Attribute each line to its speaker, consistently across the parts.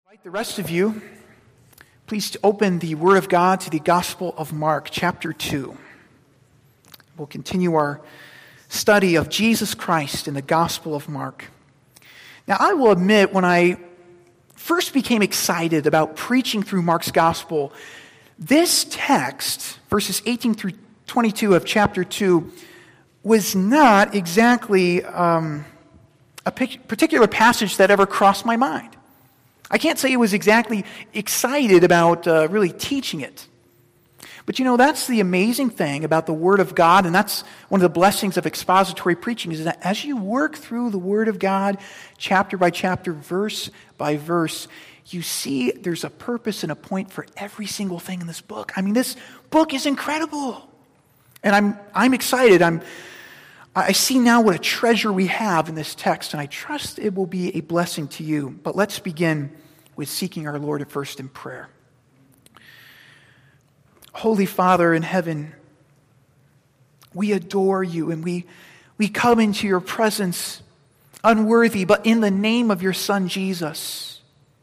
Speaker 1: Invite the rest of you, please to open the Word of God to the Gospel of Mark, chapter 2. We'll continue our study of Jesus Christ in the Gospel of Mark. Now, I will admit, when I first became excited about preaching through Mark's Gospel, this text, verses 18 through 22 of chapter 2, was not exactly a particular passage that ever crossed my mind. I can't say I was exactly excited about really teaching it. But that's the amazing thing about the Word of God, and that's one of the blessings of expository preaching, is that as you work through the Word of God, chapter by chapter, verse by verse, you see there's a purpose and a point for every single thing in this book. I mean, this book is incredible. And I'm excited. I see now what a treasure we have in this text, and I trust it will be a blessing to you. But let's begin with seeking our Lord at first in prayer. Holy Father in heaven, we adore you, and we come into your presence unworthy, but in the name of your Son, Jesus.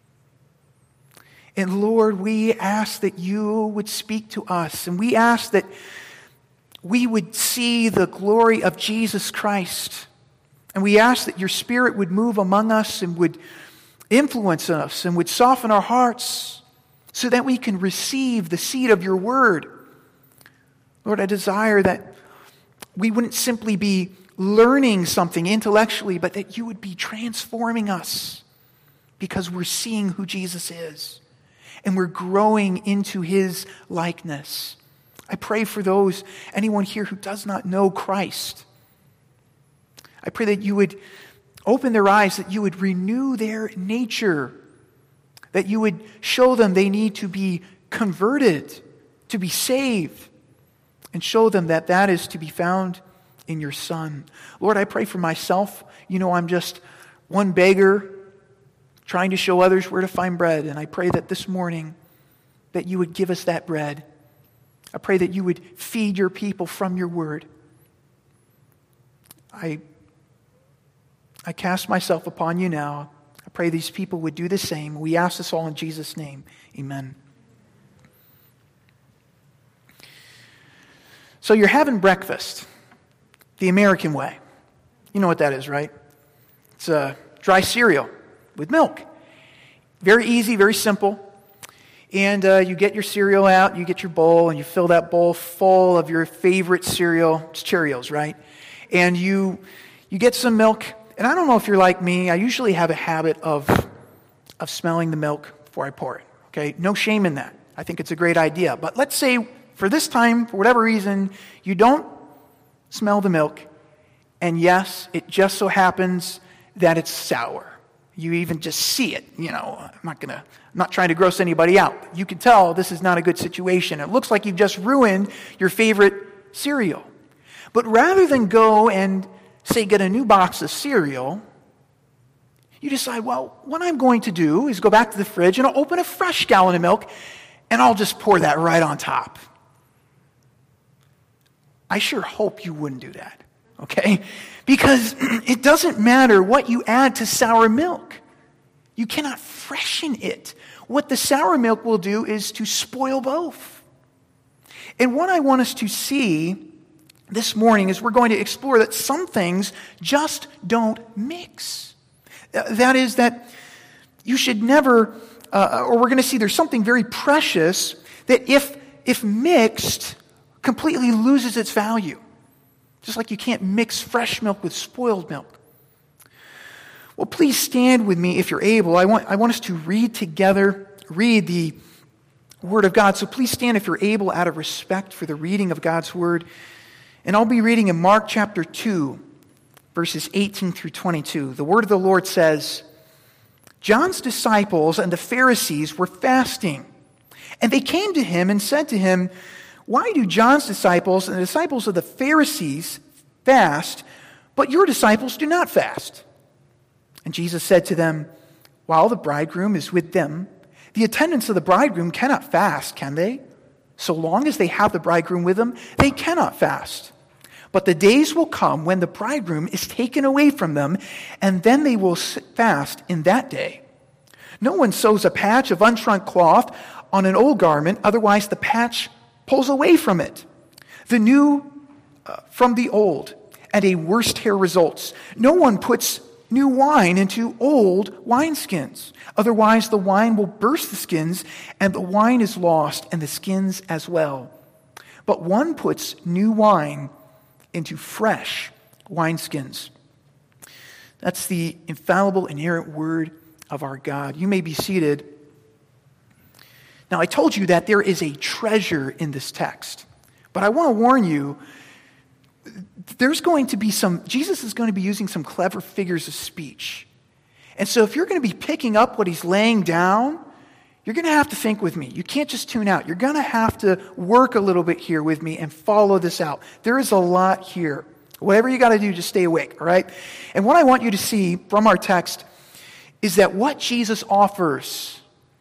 Speaker 1: And Lord, we ask that you would speak to us, and we ask that we would see the glory of Jesus Christ. And we ask that your Spirit would move among us and would influence us and would soften our hearts so that we can receive the seed of your word. Lord, I desire that we wouldn't simply be learning something intellectually, but that you would be transforming us because we're seeing who Jesus is and we're growing into his likeness. I pray for anyone here who does not know Christ. I pray that you would open their eyes, that you would renew their nature, that you would show them they need to be converted, to be saved, and show them that that is to be found in your Son. Lord, I pray for myself. I'm just one beggar trying to show others where to find bread, and I pray that this morning that you would give us that bread. I pray that you would feed your people from your word. I cast myself upon you now. I pray these people would do the same. We ask this all in Jesus' name. Amen. So you're having breakfast the American way. You know what that is, right? It's a dry cereal with milk. Very easy, very simple. And you get your cereal out, you get your bowl, and you fill that bowl full of your favorite cereal. It's Cheerios, right? And you get some milk. And I don't know if you're like me. I usually have a habit of smelling the milk before I pour it. Okay? No shame in that. I think it's a great idea. But let's say for this time, for whatever reason, you don't smell the milk. And yes, it just so happens that it's sour. You even just see it. I'm not trying to gross anybody out. You can tell this is not a good situation. It looks like you've just ruined your favorite cereal. But rather than go and, say, get a new box of cereal, you decide, well, what I'm going to do is go back to the fridge and I'll open a fresh gallon of milk and I'll just pour that right on top. I sure hope you wouldn't do that. Okay? Because it doesn't matter what you add to sour milk. You cannot freshen it. What the sour milk will do is to spoil both. And what I want us to see this morning is we're going to explore that some things just don't mix. That is that you should never, or we're going to see there's something very precious that if mixed, completely loses its value. Just like you can't mix fresh milk with spoiled milk. Well, please stand with me if you're able. I want us to read the Word of God. So please stand if you're able out of respect for the reading of God's Word. And I'll be reading in Mark chapter 2, verses 18 through 22. The Word of the Lord says, John's disciples and the Pharisees were fasting. And they came to him and said to him, why do John's disciples and the disciples of the Pharisees fast, but your disciples do not fast? And Jesus said to them, while the bridegroom is with them, the attendants of the bridegroom cannot fast, can they? So long as they have the bridegroom with them, they cannot fast. But the days will come when the bridegroom is taken away from them, and then they will fast in that day. No one sews a patch of unshrunk cloth on an old garment, otherwise the patch pulls away from it. The new from the old, and a worse tear results. No one puts new wine into old wineskins. Otherwise, the wine will burst the skins, and the wine is lost, and the skins as well. But one puts new wine into fresh wineskins. That's the infallible, inerrant word of our God. You may be seated. Now, I told you that there is a treasure in this text, but I want to warn you, Jesus is going to be using some clever figures of speech. And so if you're going to be picking up what he's laying down, you're going to have to think with me. You can't just tune out. You're going to have to work a little bit here with me and follow this out. There is a lot here. Whatever you got to do, just stay awake, all right? And what I want you to see from our text is that what Jesus offers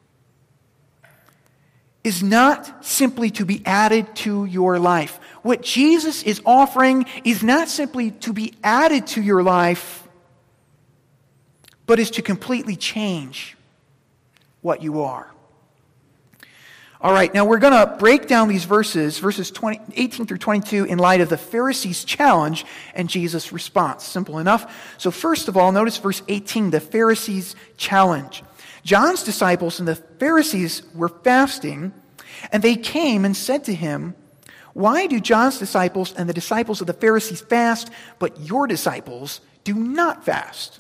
Speaker 1: is not simply to be added to your life. What Jesus is offering is not simply to be added to your life, but is to completely change what you are. All right, now we're going to break down these verses 18 through 22, in light of the Pharisees' challenge and Jesus' response. Simple enough. So first of all, notice verse 18, the Pharisees' challenge. John's disciples and the Pharisees were fasting, and they came and said to him, "Why do John's disciples and the disciples of the Pharisees fast, but your disciples do not fast?"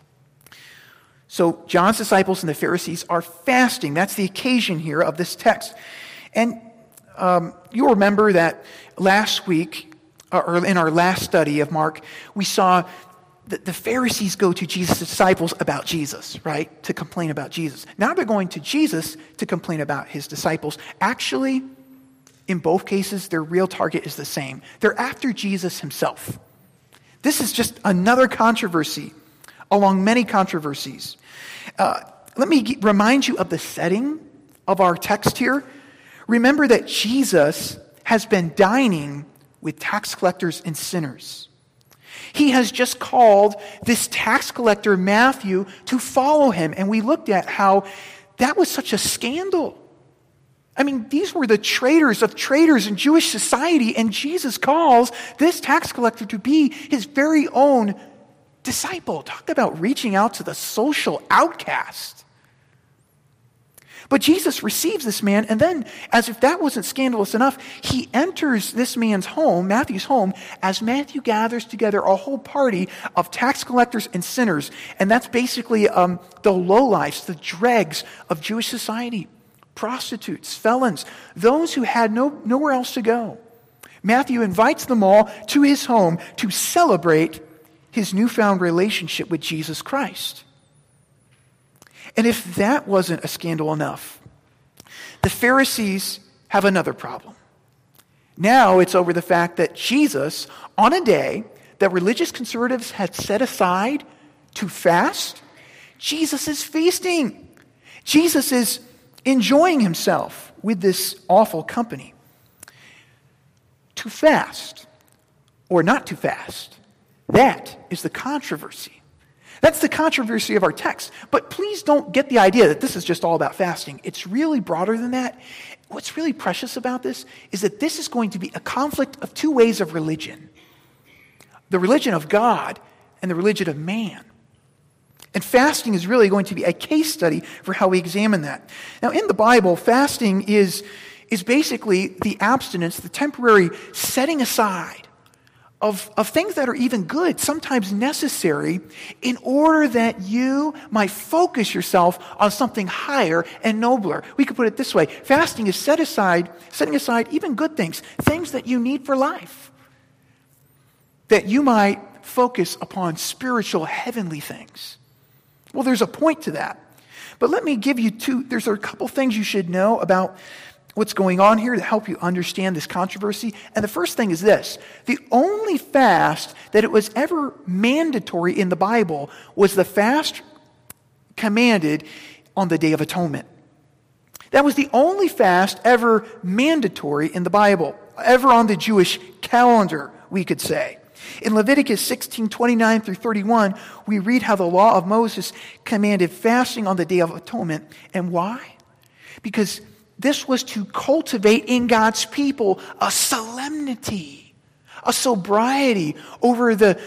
Speaker 1: So John's disciples and the Pharisees are fasting. That's the occasion here of this text. And you'll remember that last week, or in our last study of Mark, we saw that the Pharisees go to Jesus' disciples about Jesus, right? To complain about Jesus. Now they're going to Jesus to complain about his disciples. Actually, in both cases, their real target is the same. They're after Jesus himself. This is just another controversy along many controversies. Let me remind you of the setting of our text here. Remember that Jesus has been dining with tax collectors and sinners. He has just called this tax collector, Matthew, to follow him. And we looked at how that was such a scandal. I mean, these were the traitors of traitors in Jewish society, and Jesus calls this tax collector to be his very own disciple. Talk about reaching out to the social outcast. But Jesus receives this man, and then, as if that wasn't scandalous enough, he enters this man's home, Matthew's home, as Matthew gathers together a whole party of tax collectors and sinners. And that's basically the lowlifes, the dregs of Jewish society. Prostitutes, felons, those who had nowhere else to go. Matthew invites them all to his home to celebrate his newfound relationship with Jesus Christ. And if that wasn't a scandal enough, the Pharisees have another problem. Now it's over the fact that Jesus, on a day that religious conservatives had set aside to fast, Jesus is feasting. Jesus is enjoying himself with this awful company. To fast or not to fast, that is the controversy. That's the controversy of our text. But please don't get the idea that this is just all about fasting. It's really broader than that. What's really precious about this is that this is going to be a conflict of two ways of religion. The religion of God and the religion of man. And fasting is really going to be a case study for how we examine that. Now, in the Bible, fasting is basically the abstinence, the temporary setting aside of things that are even good, sometimes necessary, in order that you might focus yourself on something higher and nobler. We could put it this way. Fasting is setting aside even good things that you need for life, that you might focus upon spiritual, heavenly things. Well, there's a point to that. But let me give you there's a couple things you should know about what's going on here to help you understand this controversy. And the first thing is this. The only fast that it was ever mandatory in the Bible was the fast commanded on the Day of Atonement. That was the only fast ever mandatory in the Bible, ever on the Jewish calendar, we could say. In Leviticus 16:29 through 31, we read how the law of Moses commanded fasting on the Day of Atonement. And why? Because this was to cultivate in God's people a solemnity, a sobriety over the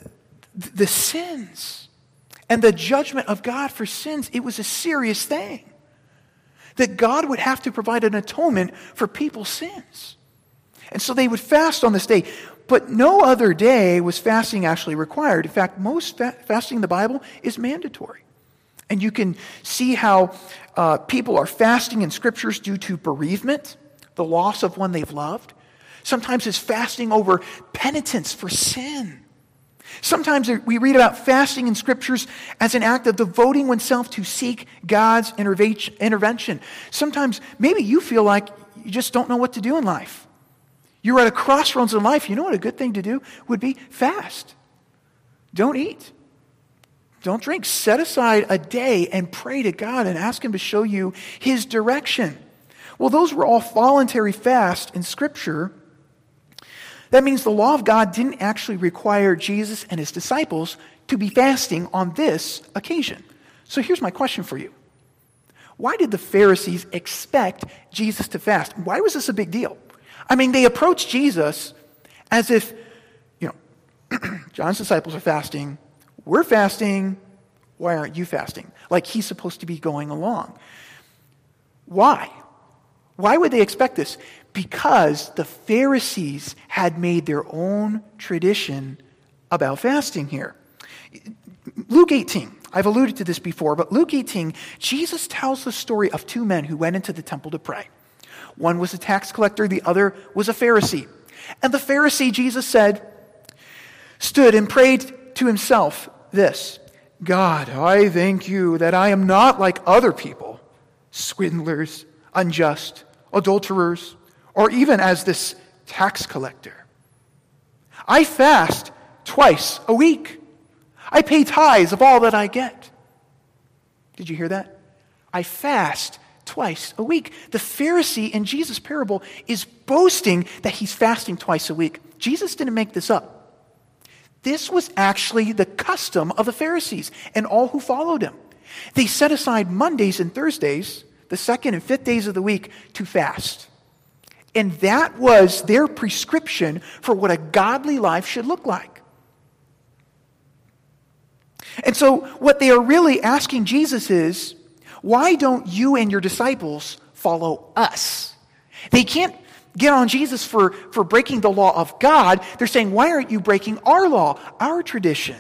Speaker 1: sins and the judgment of God for sins. It was a serious thing that God would have to provide an atonement for people's sins. And so they would fast on this day. But no other day was fasting actually required. In fact, most fasting in the Bible is mandatory. And you can see how people are fasting in scriptures due to bereavement, the loss of one they've loved. Sometimes it's fasting over penitence for sin. Sometimes we read about fasting in scriptures as an act of devoting oneself to seek God's intervention. Sometimes maybe you feel like you just don't know what to do in life. You're at a crossroads in life. You know what a good thing to do would be? Fast. Don't eat. Don't drink. Set aside a day and pray to God and ask Him to show you His direction. Well, those were all voluntary fasts in Scripture. That means the law of God didn't actually require Jesus and His disciples to be fasting on this occasion. So here's my question for you. Why did the Pharisees expect Jesus to fast? Why was this a big deal? I mean, they approached Jesus as if, John's disciples are fasting, we're fasting, why aren't you fasting? Like he's supposed to be going along. Why? Why would they expect this? Because the Pharisees had made their own tradition about fasting here. Luke 18, I've alluded to this before, but Luke 18, Jesus tells the story of two men who went into the temple to pray. One was a tax collector, the other was a Pharisee. And the Pharisee, Jesus said, stood and prayed to himself this, God, I thank you that I am not like other people, swindlers, unjust, adulterers, or even as this tax collector. I fast twice a week. I pay tithes of all that I get. Did you hear that? I fast twice a week. The Pharisee in Jesus' parable is boasting that he's fasting twice a week. Jesus didn't make this up. This was actually the custom of the Pharisees and all who followed him. They set aside Mondays and Thursdays, the second and fifth days of the week, to fast. And that was their prescription for what a godly life should look like. And so what they are really asking Jesus is, why don't you and your disciples follow us? They can't get on Jesus for breaking the law of God. They're saying, why aren't you breaking our law, our tradition?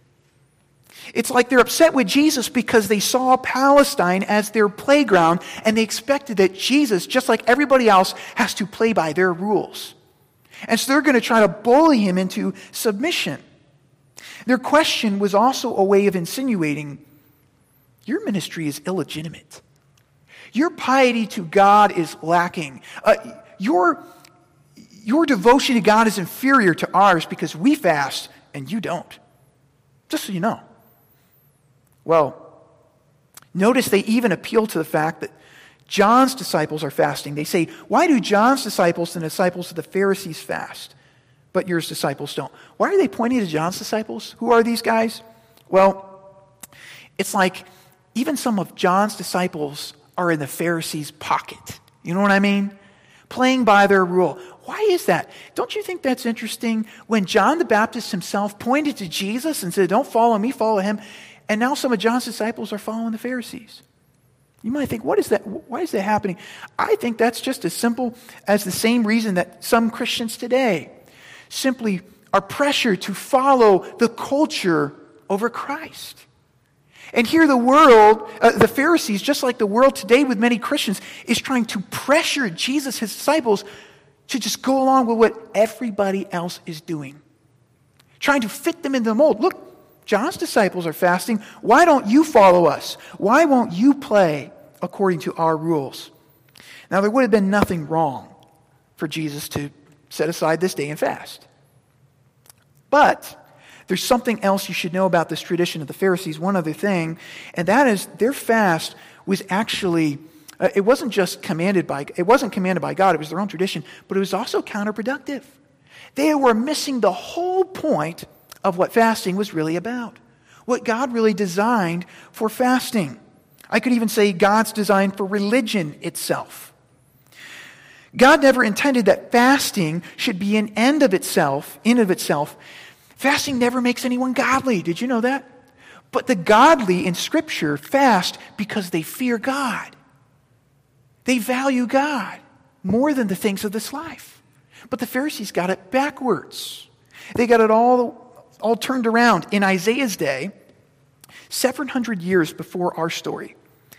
Speaker 1: It's like they're upset with Jesus because they saw Palestine as their playground and they expected that Jesus, just like everybody else, has to play by their rules. And so they're going to try to bully him into submission. Their question was also a way of insinuating, your ministry is illegitimate. Your piety to God is lacking. Your devotion to God is inferior to ours because we fast and you don't. Just so you know. Well, notice they even appeal to the fact that John's disciples are fasting. They say, why do John's disciples and the disciples of the Pharisees fast, but yours disciples don't? Why are they pointing to John's disciples? Who are these guys? Well, it's like even some of John's disciples are in the Pharisees' pocket. You know what I mean? Playing by their rule. Why is that? Don't you think that's interesting? When John the Baptist himself pointed to Jesus and said, don't follow me, follow him. And now some of John's disciples are following the Pharisees. You might think, what is that? Why is that happening? I think that's just as simple as the same reason that some Christians today simply are pressured to follow the culture over Christ. And here the world, the Pharisees, just like the world today with many Christians, is trying to pressure Jesus, his disciples, to just go along with what everybody else is doing. Trying to fit them into the mold. Look, John's disciples are fasting. Why don't you follow us? Why won't you play according to our rules? Now, there would have been nothing wrong for Jesus to set aside this day and fast. But there's something else you should know about this tradition of the Pharisees, one other thing, and that is their fast was actually, it wasn't commanded by God, it was their own tradition, but it was also counterproductive. They were missing the whole point of what fasting was really about, what God really designed for fasting. I could even say God's design for religion itself. God never intended that fasting should be an end of itself, in of itself. Fasting never makes anyone godly. Did you know that? But the godly in Scripture fast because they fear God. They value God more than the things of this life. But the Pharisees got it backwards. They got it all turned around. In Isaiah's day, 700 years before our story,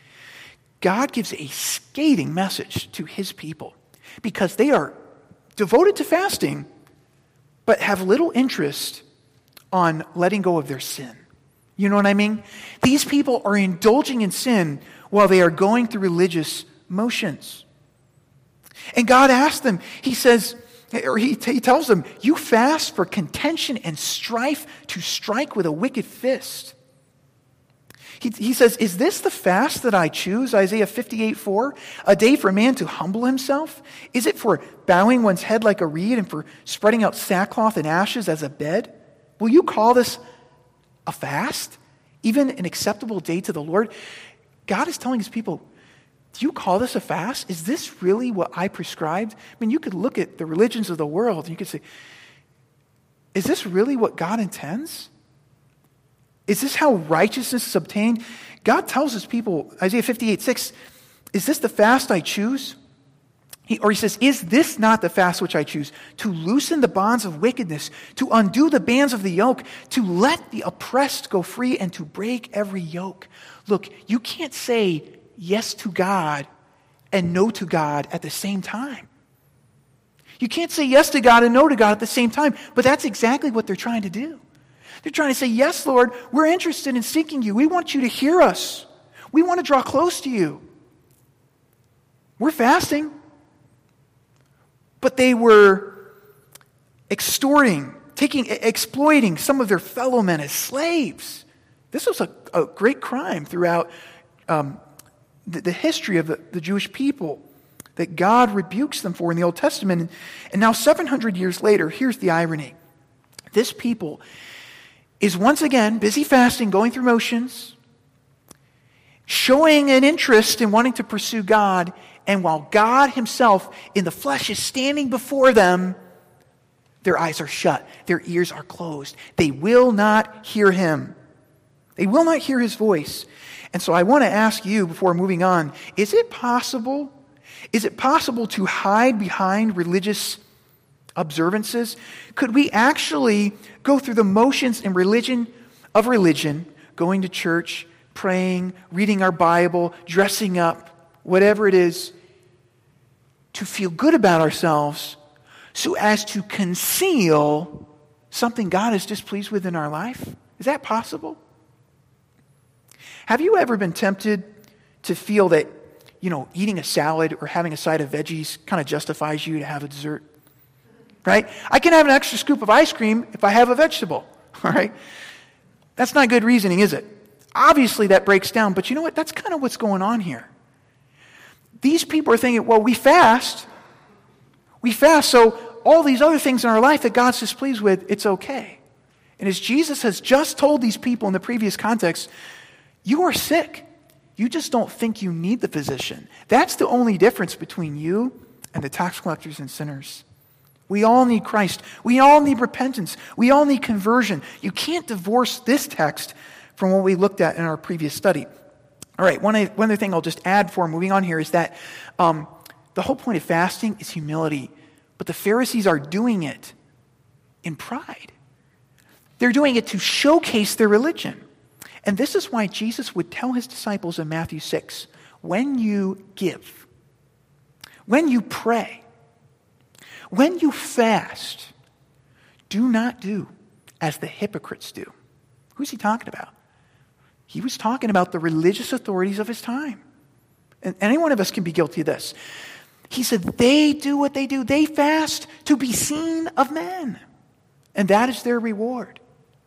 Speaker 1: God gives a scathing message to his people because they are devoted to fasting but have little interest on letting go of their sin. You know what I mean? These people are indulging in sin while they are going through religious motions. And God asks them, he says, or he tells them, you fast for contention and strife to strike with a wicked fist. He says, is this the fast that I choose? Isaiah 58:4, a day for a man to humble himself? Is it for bowing one's head like a reed and for spreading out sackcloth and ashes as a bed? Will you call this a fast? Even an acceptable day to the Lord? God is telling his people, do you call this a fast? Is this really what I prescribed? I mean, you could look at the religions of the world and you could say, is this really what God intends? Is this how righteousness is obtained? God tells his people, Isaiah 58:6, is this the fast I choose? He says, is this not the fast which I choose? To loosen the bonds of wickedness, to undo the bands of the yoke, to let the oppressed go free, and to break every yoke. Look, you can't say yes to God and no to God at the same time. You can't say yes to God and no to God at the same time, but that's exactly what they're trying to do. They're trying to say, yes, Lord, we're interested in seeking you. We want you to hear us. We want to draw close to you. We're fasting. But they were exploiting some of their fellow men as slaves. This was a great crime throughout the history of the Jewish people that God rebukes them for in the Old Testament. And now 700 years later, here's the irony. This people is once again busy fasting, going through motions, showing an interest in wanting to pursue God, and while God himself in the flesh is standing before them, their eyes are shut, their ears are closed. They will not hear him. They will not hear his voice. And so I want to ask you before moving on, is it possible to hide behind religious observances? Could we actually go through the motions and religion, going to church, praying, reading our Bible, dressing up, whatever it is, to feel good about ourselves so as to conceal something God is displeased with in our life? Is that possible? Have you ever been tempted to feel that, eating a salad or having a side of veggies kind of justifies you to have a dessert? Right? I can have an extra scoop of ice cream if I have a vegetable. All right? That's not good reasoning, is it? Obviously that breaks down, but you know what? That's kind of what's going on here. These people are thinking, well, we fast, so all these other things in our life that God's displeased with, it's okay. And as Jesus has just told these people in the previous context, you are sick. You just don't think you need the physician. That's the only difference between you and the tax collectors and sinners. We all need Christ. We all need repentance. We all need conversion. You can't divorce this text from what we looked at in our previous study. All right, one other thing I'll just add before moving on here is that the whole point of fasting is humility. But the Pharisees are doing it in pride. They're doing it to showcase their religion. And this is why Jesus would tell his disciples in Matthew 6, when you give, when you pray, when you fast, do not do as the hypocrites do. Who's he talking about? He was talking about the religious authorities of his time. And any one of us can be guilty of this. He said they do what they do. They fast to be seen of men. And that is their reward.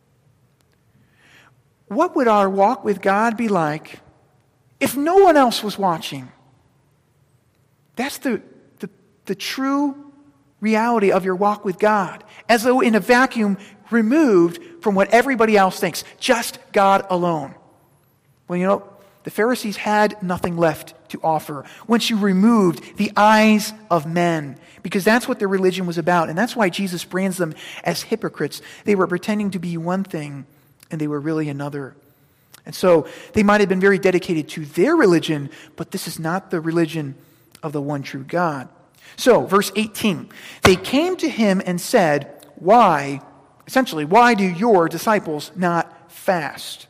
Speaker 1: What would our walk with God be like if no one else was watching? That's the true reality of your walk with God, as though in a vacuum removed from what everybody else thinks, just God alone. Well, the Pharisees had nothing left to offer once you removed the eyes of men, because that's what their religion was about. And that's why Jesus brands them as hypocrites. They were pretending to be one thing, and they were really another. And so they might have been very dedicated to their religion, but this is not the religion of the one true God. So, verse 18, they came to him and said, why do your disciples not fast?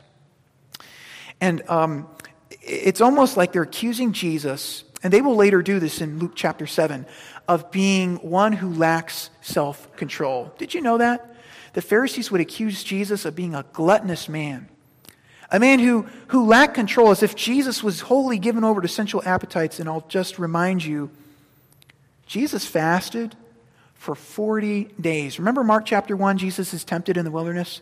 Speaker 1: And it's almost like they're accusing Jesus, and they will later do this in Luke chapter 7, of being one who lacks self-control. Did you know that? The Pharisees would accuse Jesus of being a gluttonous man. A man who lacked control, as if Jesus was wholly given over to sensual appetites. And I'll just remind you, Jesus fasted for 40 days. Remember Mark chapter 1, Jesus is tempted in the wilderness?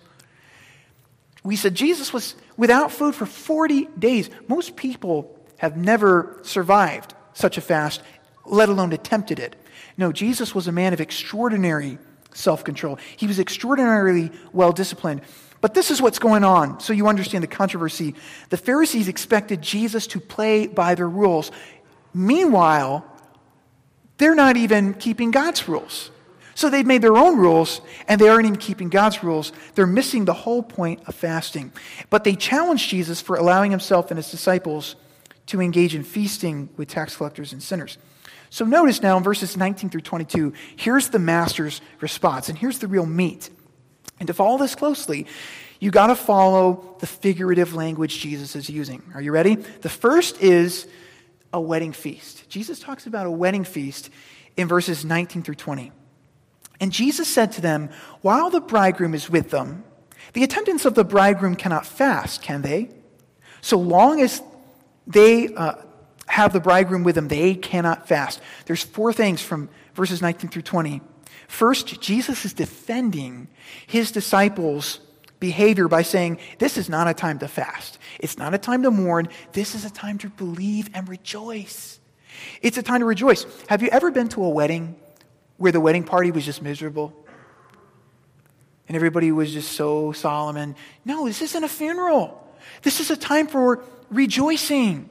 Speaker 1: We said Jesus was without food for 40 days. Most people have never survived such a fast, let alone attempted it. No, Jesus was a man of extraordinary self-control. He was extraordinarily well-disciplined. But this is what's going on, so you understand the controversy. The Pharisees expected Jesus to play by their rules. Meanwhile, they're not even keeping God's rules. So they've made their own rules, and they aren't even keeping God's rules. They're missing the whole point of fasting. But they challenged Jesus for allowing himself and his disciples to engage in feasting with tax collectors and sinners. So notice now in verses 19 through 22, here's the master's response, and here's the real meat. And to follow this closely, you got to follow the figurative language Jesus is using. Are you ready? The first is a wedding feast. Jesus talks about a wedding feast in verses 19 through 20. And Jesus said to them, while the bridegroom is with them, the attendants of the bridegroom cannot fast, can they? So long as they have the bridegroom with them, they cannot fast. There's 4 things from verses 19 through 20. First, Jesus is defending his disciples' behavior by saying, this is not a time to fast. It's not a time to mourn. This is a time to believe and rejoice. It's a time to rejoice. Have you ever been to a wedding where the wedding party was just miserable? And everybody was just so solemn. And no, this isn't a funeral. This is a time for rejoicing.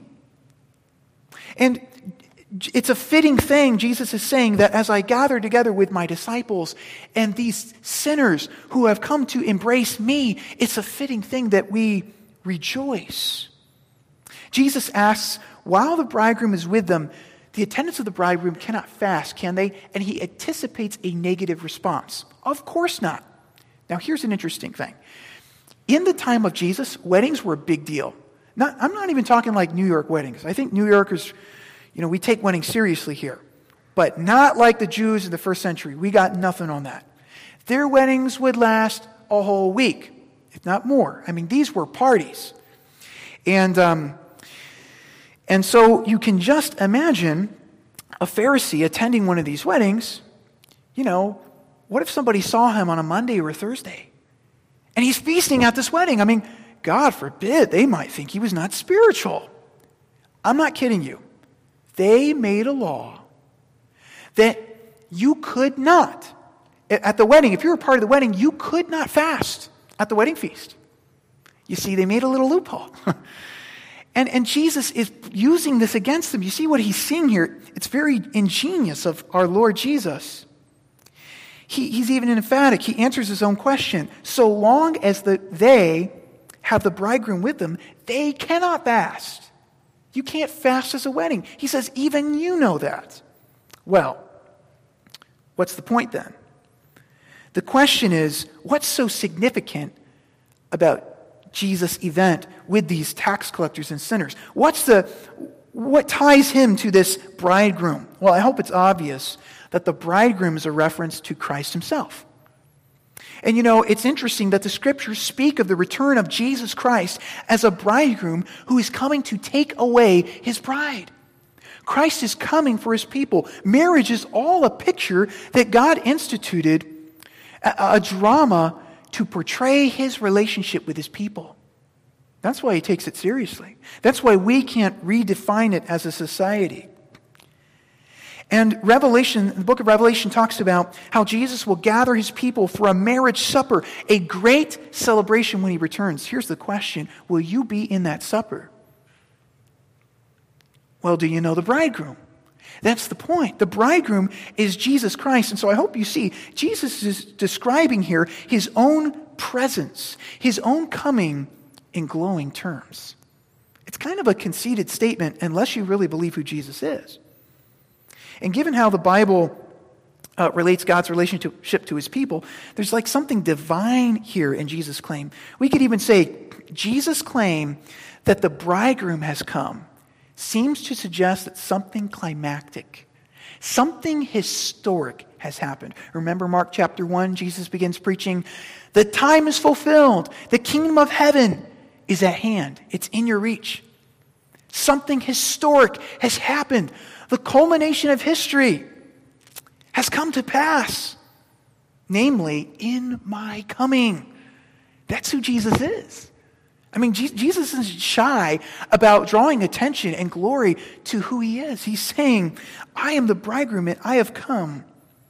Speaker 1: And it's a fitting thing, Jesus is saying, that as I gather together with my disciples and these sinners who have come to embrace me, it's a fitting thing that we rejoice. Jesus asks, while the bridegroom is with them, the attendants of the bridegroom cannot fast, can they? And he anticipates a negative response. Of course not. Now here's an interesting thing. In the time of Jesus, weddings were a big deal. I'm not even talking like New York weddings. I think New Yorkers, we take weddings seriously here. But not like the Jews in the first century. We got nothing on that. Their weddings would last a whole week, if not more. I mean, these were parties. And so you can just imagine a Pharisee attending one of these weddings. What if somebody saw him on a Monday or a Thursday? And he's feasting at this wedding. I mean, God forbid, they might think he was not spiritual. I'm not kidding you. They made a law that you could not, at the wedding, if you were part of the wedding, you could not fast at the wedding feast. You see, they made a little loophole. And Jesus is using this against them. You see what he's seeing here? It's very ingenious of our Lord Jesus. He's even emphatic. He answers his own question. So long as they have the bridegroom with them, they cannot fast. You can't fast as a wedding. He says, even you know that. Well, what's the point then? The question is, what's so significant about Jesus' event with these tax collectors and sinners? What ties him to this bridegroom? Well, I hope it's obvious that the bridegroom is a reference to Christ himself. And it's interesting that the scriptures speak of the return of Jesus Christ as a bridegroom who is coming to take away his bride. Christ is coming for his people. Marriage is all a picture that God instituted, a drama to portray his relationship with his people. That's why he takes it seriously. That's why we can't redefine it as a society. And the book of Revelation talks about how Jesus will gather his people for a marriage supper, a great celebration when he returns. Here's the question: will you be in that supper? Well, do you know the bridegroom? That's the point. The bridegroom is Jesus Christ. And so I hope you see, Jesus is describing here his own presence, his own coming in glowing terms. It's kind of a conceited statement unless you really believe who Jesus is. And given how the Bible relates God's relationship to his people, there's like something divine here in Jesus' claim. We could even say Jesus' claim that the bridegroom has come seems to suggest that something climactic, something historic has happened. Remember Mark chapter 1, Jesus begins preaching, "The time is fulfilled. The kingdom of heaven is at hand. It's in your reach." Something historic has happened. The culmination of history has come to pass. Namely, in my coming. That's who Jesus is. I mean, Jesus isn't shy about drawing attention and glory to who he is. He's saying, I am the bridegroom and I have come.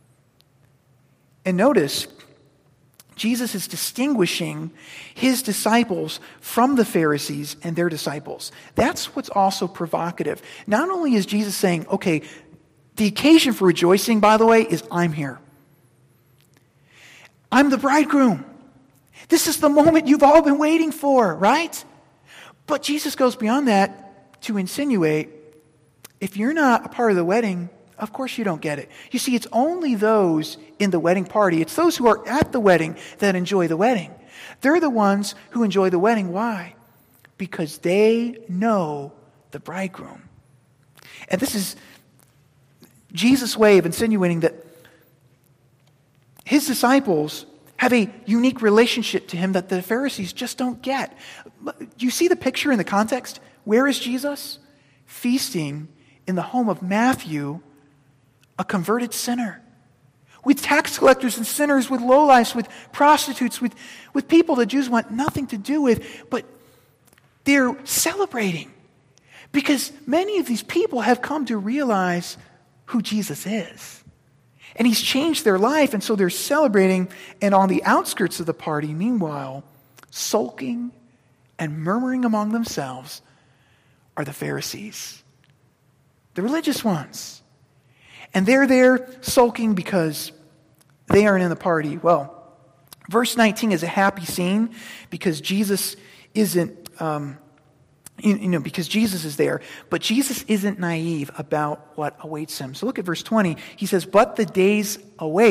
Speaker 1: And notice, Jesus is distinguishing his disciples from the Pharisees and their disciples. That's what's also provocative. Not only is Jesus saying, okay, the occasion for rejoicing, by the way, is I'm here. I'm the bridegroom. This is the moment you've all been waiting for, right? But Jesus goes beyond that to insinuate, if you're not a part of the wedding, of course you don't get it. You see, it's only those in the wedding party, it's those who are at the wedding that enjoy the wedding. They're the ones who enjoy the wedding. Why? Because they know the bridegroom. And this is Jesus' way of insinuating that his disciples have a unique relationship to him that the Pharisees just don't get. Do you see the picture in the context? Where is Jesus? Feasting in the home of Matthew, a converted sinner. With tax collectors and sinners, with lowlifes, with prostitutes, with people the Jews want nothing to do with, but they're celebrating. Because many of these people have come to realize who Jesus is. And he's changed their life, and so they're celebrating. And on the outskirts of the party, meanwhile, sulking and murmuring among themselves are the Pharisees, the religious ones. And they're there sulking because they aren't in the party. Well, verse 19 is a happy scene because Jesus isn't, because Jesus is there, but Jesus isn't naive about what awaits him. So look at verse 20. He says, but the days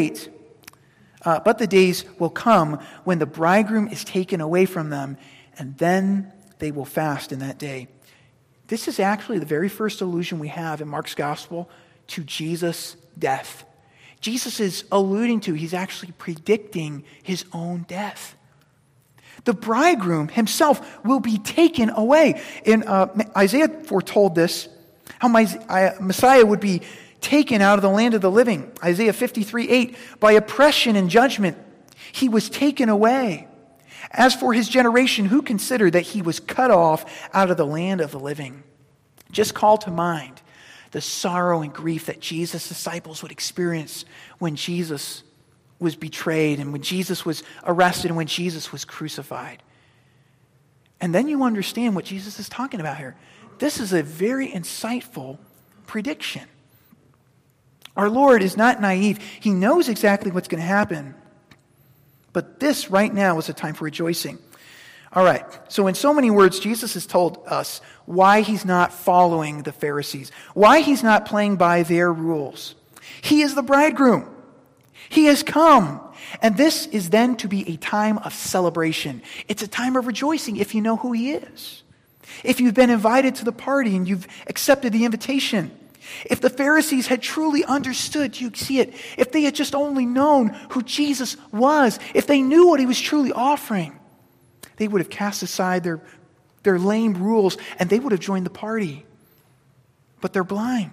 Speaker 1: will come when the bridegroom is taken away from them, and then they will fast in that day. This is actually the very first allusion we have in Mark's gospel to Jesus' death. Jesus is alluding to, he's actually predicting his own death. The bridegroom himself will be taken away. In Isaiah foretold this, how Messiah would be taken out of the land of the living. Isaiah 53:8, by oppression and judgment, he was taken away. As for his generation, who considered that he was cut off out of the land of the living? Just call to mind the sorrow and grief that Jesus' disciples would experience when Jesus was betrayed and when Jesus was arrested and when Jesus was crucified. And then you understand what Jesus is talking about here. This is a very insightful prediction. Our Lord is not naive. He knows exactly what's going to happen. But this right now is a time for rejoicing. All right, so in so many words, Jesus has told us why he's not following the Pharisees, why he's not playing by their rules. He is the bridegroom. He has come. And this is then to be a time of celebration. It's a time of rejoicing if you know who he is. If you've been invited to the party and you've accepted the invitation. If the Pharisees had truly understood, you see it, if they had just only known who Jesus was, if they knew what he was truly offering, they would have cast aside their lame rules and they would have joined the party. But they're blind.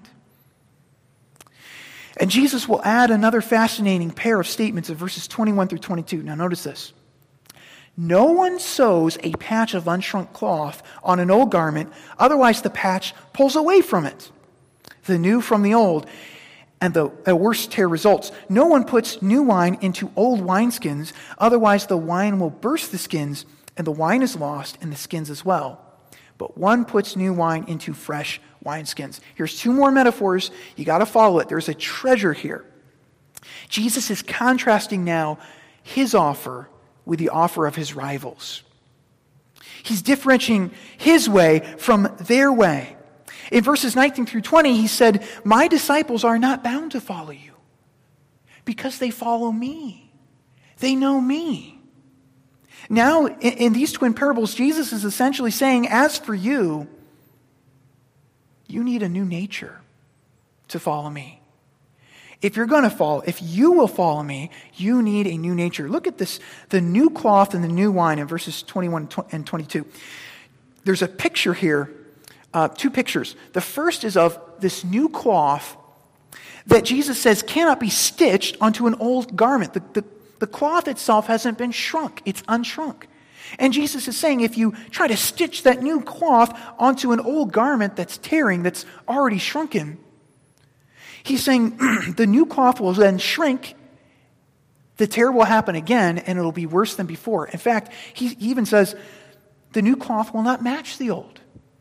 Speaker 1: And Jesus will add another fascinating pair of statements in verses 21 through 22. Now notice this. No one sews a patch of unshrunk cloth on an old garment, otherwise the patch pulls away from it, the new from the old, and the worse tear results. No one puts new wine into old wineskins, otherwise the wine will burst the skins, and the wine is lost, and the skins as well. But one puts new wine into fresh wineskins. Here's two more metaphors. You got to follow it. There's a treasure here. Jesus is contrasting now his offer with the offer of his rivals. He's differentiating his way from their way. In verses 19 through 20, he said, "My disciples are not bound to follow you because they follow me. They know me." Now, in these twin parables, Jesus is essentially saying, as for you, you need a new nature to follow me. If you will follow me, you need a new nature. Look at this, the new cloth and the new wine in verses 21 and 22. There's a picture here, two pictures. The first is of this new cloth that Jesus says cannot be stitched onto an old garment. The cloth itself hasn't been shrunk. It's unshrunk. And Jesus is saying if you try to stitch that new cloth onto an old garment that's tearing, that's already shrunken, he's saying the new cloth will then shrink, the tear will happen again, and it'll be worse than before. In fact, he even says the new cloth will not match the old.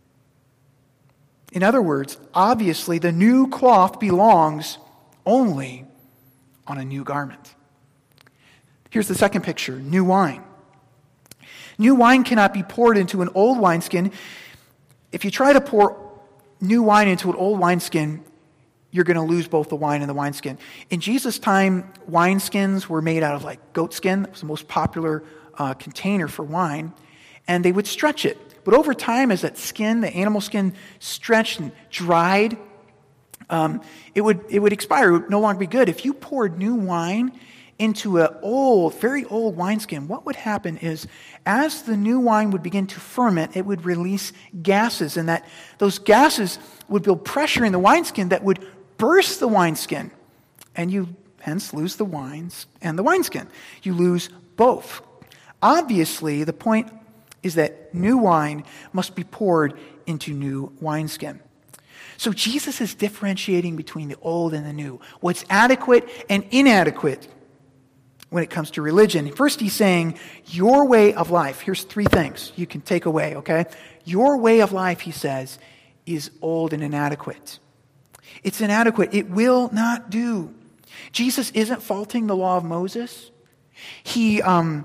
Speaker 1: In other words, obviously the new cloth belongs only on a new garment. Here's the second picture, new wine. New wine cannot be poured into an old wineskin. If you try to pour new wine into an old wineskin, you're going to lose both the wine and the wineskin. In Jesus' time, wineskins were made out of like goat skin. That was the most popular container for wine. And they would stretch it. But over time, as that skin, the animal skin, stretched and dried, it would expire. It would no longer be good. If you poured new wine into an old, very old wineskin, what would happen is as the new wine would begin to ferment, it would release gases. And those gases would build pressure in the wineskin that would burst the wineskin, and you hence lose the wines and the wineskin. You lose both. Obviously, the point is that new wine must be poured into new wineskin. So Jesus is differentiating between the old and the new, what's adequate and inadequate when it comes to religion. First, he's saying, your way of life, here's three things you can take away, okay? Your way of life, he says, is old and inadequate. It's inadequate. It will not do. Jesus isn't faulting the law of Moses. He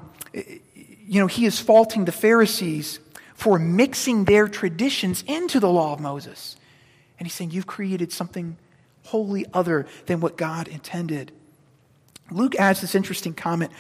Speaker 1: is faulting the Pharisees for mixing their traditions into the law of Moses. And he's saying, you've created something wholly other than what God intended. Luke adds this interesting comment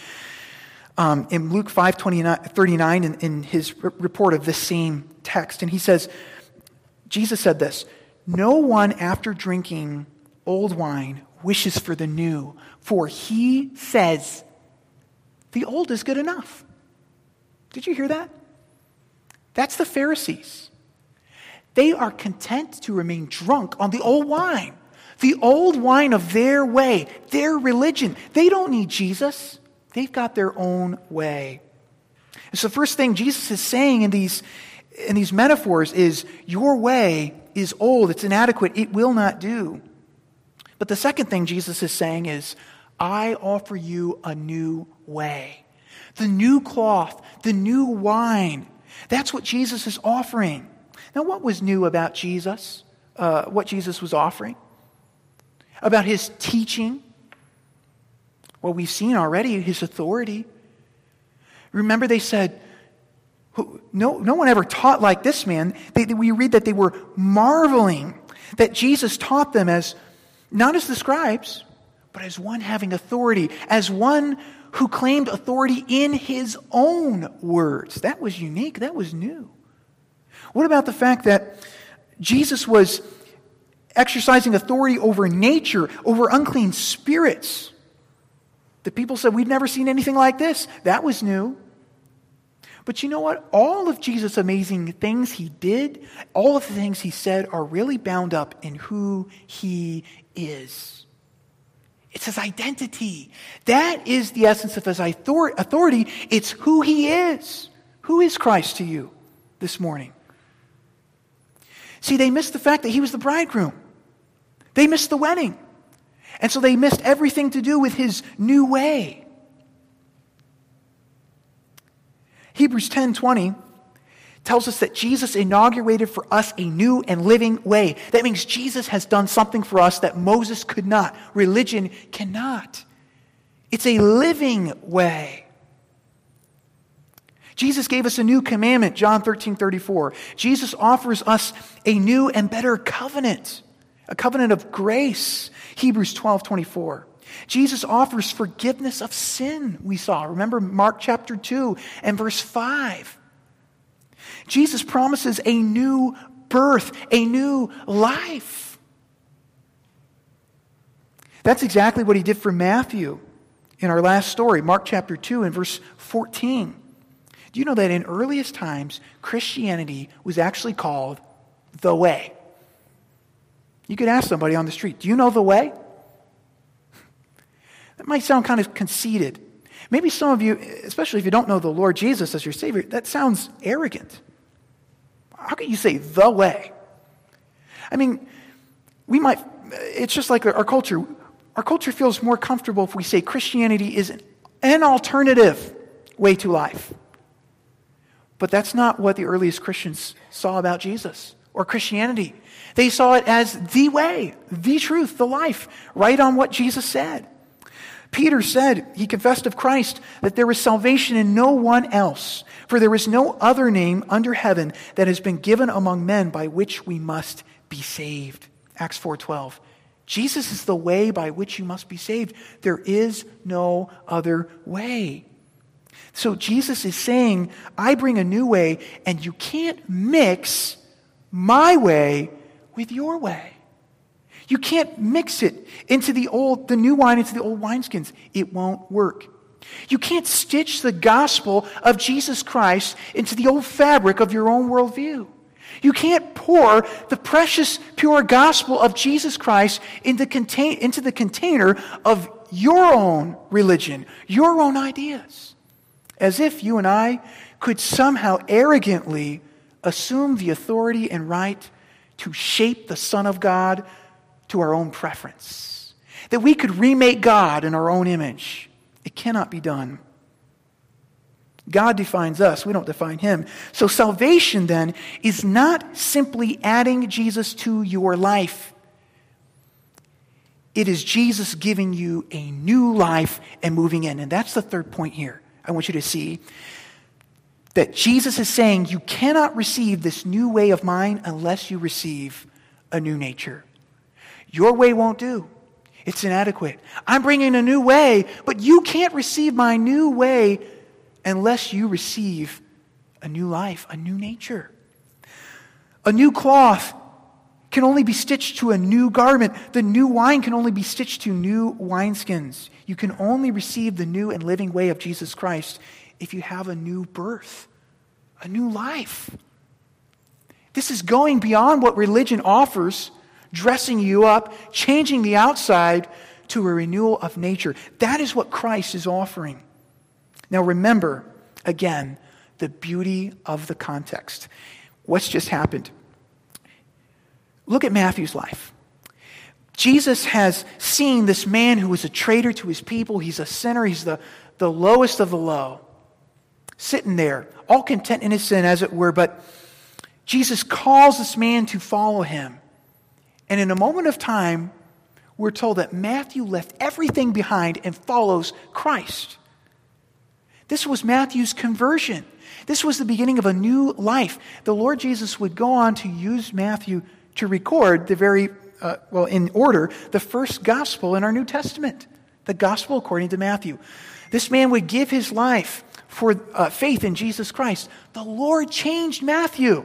Speaker 1: in Luke 5:39 in his report of this same text. And he says, Jesus said this, "No one after drinking old wine wishes for the new, for he says, the old is good enough." Did you hear that? That's the Pharisees. They are content to remain drunk on the old wine. The old wine of their way, their religion. They don't need Jesus. They've got their own way. And so the first thing Jesus is saying in these metaphors is, your way is old, it's inadequate, it will not do. But the second thing Jesus is saying is, I offer you a new way. The new cloth, the new wine. That's what Jesus is offering. Now, what was new about Jesus? What Jesus was offering? About his teaching? Well, we've seen already his authority. Remember they said, no one ever taught like this man. We read that they were marveling that Jesus taught them as, not as the scribes, but as one having authority, as one who claimed authority in his own words. That was unique. That was new. What about the fact that Jesus was exercising authority over nature, over unclean spirits? The people said, we've never seen anything like this. That was new. But you know what? All of Jesus' amazing things he did, all of the things he said are really bound up in who he is. It's his identity. That is the essence of his authority. It's who he is. Who is Christ to you this morning? See, they missed the fact that he was the bridegroom. They missed the wedding. And so they missed everything to do with his new way. Hebrews 10:20 tells us that Jesus inaugurated for us a new and living way. That means Jesus has done something for us that Moses could not, religion cannot. It's a living way. Jesus gave us a new commandment, John 13:34. Jesus offers us a new and better covenant, a covenant of grace, Hebrews 12:24. Jesus offers forgiveness of sin, we saw. Remember Mark chapter 2 and verse 5. Jesus promises a new birth, a new life. That's exactly what he did for Matthew in our last story, Mark chapter 2 and verse 14. Do you know that in earliest times, Christianity was actually called the way? You could ask somebody on the street, do you know the way? That might sound kind of conceited. Maybe some of you, especially if you don't know the Lord Jesus as your Savior, that sounds arrogant. How can you say the way? I mean, it's just like our culture. Our culture feels more comfortable if we say Christianity is an alternative way to life. But that's not what the earliest Christians saw about Jesus or Christianity. They saw it as the way, the truth, the life, right on what Jesus said. Peter said, he confessed of Christ, that there was salvation in no one else, for there is no other name under heaven that has been given among men by which we must be saved. Acts 4:12. Jesus is the way by which you must be saved. There is no other way. So Jesus is saying, I bring a new way, and you can't mix my way with your way. You can't mix it into the new wine into the old wineskins. It won't work. You can't stitch the gospel of Jesus Christ into the old fabric of your own worldview. You can't pour the precious, pure gospel of Jesus Christ into the container of your own religion, your own ideas. As if you and I could somehow arrogantly assume the authority and right to shape the Son of God to our own preference. That we could remake God in our own image. It cannot be done. God defines us. We don't define him. So salvation then is not simply adding Jesus to your life. It is Jesus giving you a new life and moving in. And that's the third point here. I want you to see that Jesus is saying you cannot receive this new way of mine unless you receive a new nature. Your way won't do. It's inadequate. I'm bringing a new way, but you can't receive my new way unless you receive a new life, a new nature. A new cloth can only be stitched to a new garment. The new wine can only be stitched to new wineskins. You can only receive the new and living way of Jesus Christ if you have a new birth, a new life. This is going beyond what religion offers, dressing you up, changing the outside to a renewal of nature. That is what Christ is offering. Now remember, again, the beauty of the context. What's just happened? Look at Matthew's life. Jesus has seen this man who was a traitor to his people. He's a sinner. He's the lowest of the low. Sitting there, all content in his sin, as it were. But Jesus calls this man to follow him. And in a moment of time, we're told that Matthew left everything behind and follows Christ. This was Matthew's conversion. This was the beginning of a new life. The Lord Jesus would go on to use Matthew to record in order, the first gospel in our New Testament, the gospel according to Matthew. This man would give his life for faith in Jesus Christ. The Lord changed Matthew.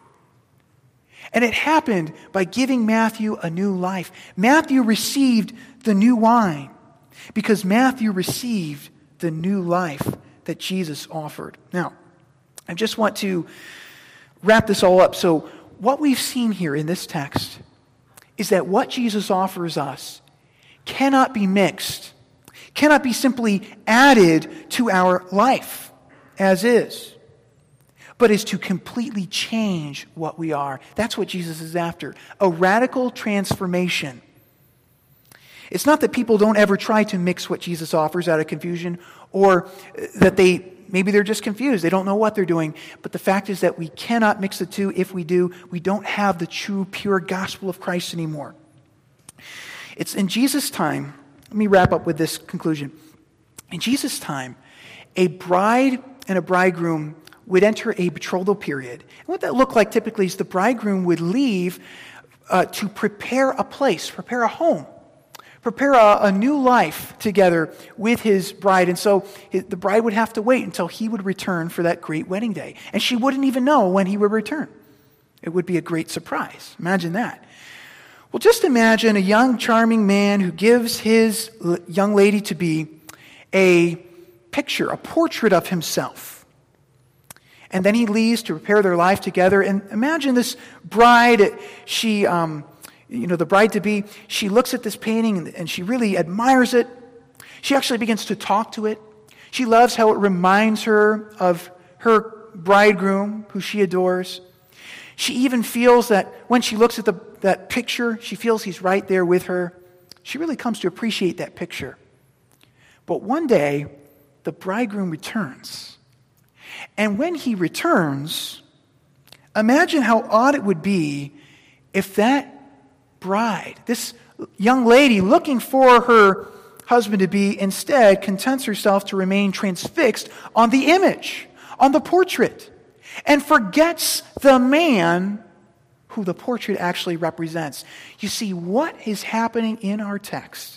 Speaker 1: And it happened by giving Matthew a new life. Matthew received the new wine because Matthew received the new life that Jesus offered. Now, I just want to wrap this all up. So what we've seen here in this text is that what Jesus offers us cannot be mixed, cannot be simply added to our life as is, but is to completely change what we are. That's what Jesus is after, a radical transformation. It's not that people don't ever try to mix what Jesus offers out of confusion, or that maybe they're just confused. They don't know what they're doing. But the fact is that we cannot mix the two. If we do, we don't have the true, pure gospel of Christ anymore. It's in Jesus' time. Let me wrap up with this conclusion. In Jesus' time, a bride and a bridegroom would enter a betrothal period. And what that looked like typically is the bridegroom would leave to prepare a place, prepare a home, prepare a new life together with his bride. And so the bride would have to wait until he would return for that great wedding day. And she wouldn't even know when he would return. It would be a great surprise. Imagine that. Well, just imagine a young, charming man who gives his young lady-to-be a picture, a portrait of himself. And then he leaves to prepare their life together. And imagine this bride, the bride-to-be, she looks at this painting and she really admires it. She actually begins to talk to it. She loves how it reminds her of her bridegroom, who she adores. She even feels that when she looks at that picture, she feels he's right there with her. She really comes to appreciate that picture. But one day, the bridegroom returns. And when he returns, imagine how odd it would be if that bride, this young lady looking for her husband-to-be, instead contents herself to remain transfixed on the image, on the portrait, and forgets the man who the portrait actually represents. You see, what is happening in our text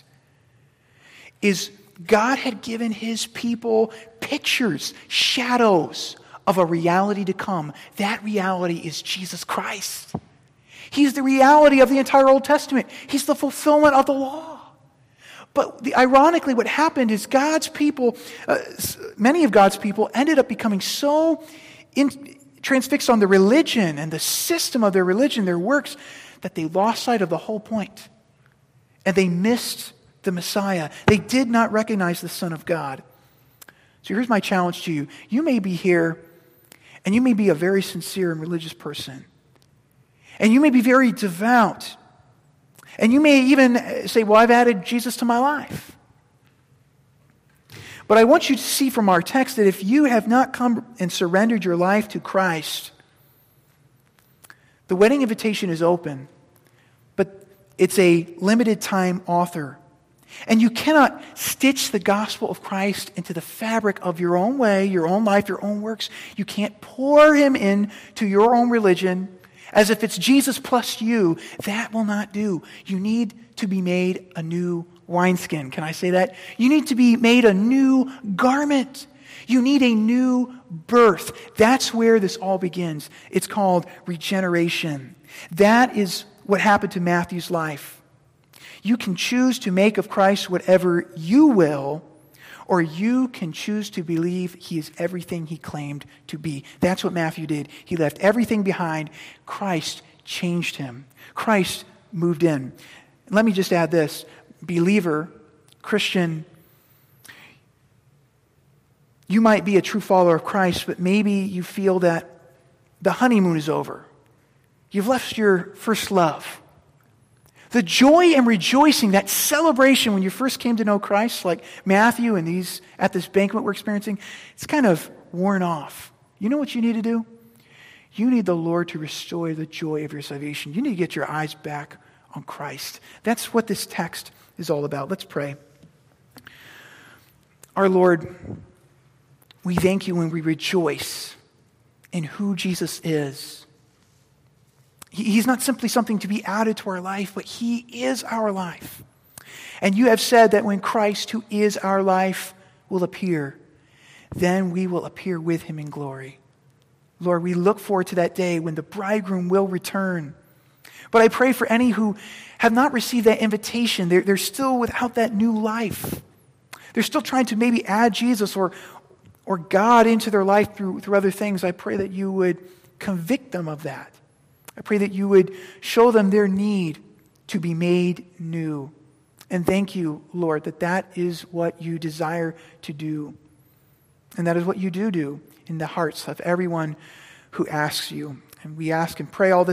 Speaker 1: is God had given his people pictures, shadows of a reality to come. That reality is Jesus Christ. He's the reality of the entire Old Testament. He's the fulfillment of the law. But ironically, what happened is God's people, many of God's people, ended up becoming so transfixed on the religion and the system of their religion, their works, that they lost sight of the whole point. And they missed the Messiah. They did not recognize the Son of God. So here's my challenge to you. You may be here, and you may be a very sincere and religious person. And you may be very devout. And you may even say, well, I've added Jesus to my life. But I want you to see from our text that if you have not come and surrendered your life to Christ, the wedding invitation is open, but it's a limited time offer. And you cannot stitch the gospel of Christ into the fabric of your own way, your own life, your own works. You can't pour him into your own religion as if it's Jesus plus you. That will not do. You need to be made a new wineskin. Can I say that? You need to be made a new garment. You need a new birth. That's where this all begins. It's called regeneration. That is what happened to Matthew's life. You can choose to make of Christ whatever you will, or you can choose to believe he is everything he claimed to be. That's what Matthew did. He left everything behind. Christ changed him. Christ moved in. Let me just add this. Believer, Christian, you might be a true follower of Christ, but maybe you feel that the honeymoon is over. You've left your first love. The joy and rejoicing, that celebration when you first came to know Christ, like Matthew and at this banquet we're experiencing, it's kind of worn off. You know what you need to do? You need the Lord to restore the joy of your salvation. You need to get your eyes back on Christ. That's what this text is all about. Let's pray. Our Lord, we thank you when we rejoice in who Jesus is. He's not simply something to be added to our life, but he is our life. And you have said that when Christ, who is our life, will appear, then we will appear with him in glory. Lord, we look forward to that day when the bridegroom will return. But I pray for any who have not received that invitation. They're still without that new life. They're still trying to maybe add Jesus or God into their life through other things. I pray that you would convict them of that. I pray that you would show them their need to be made new. And thank you, Lord, that is what you desire to do. And that is what you do in the hearts of everyone who asks you. And we ask and pray all this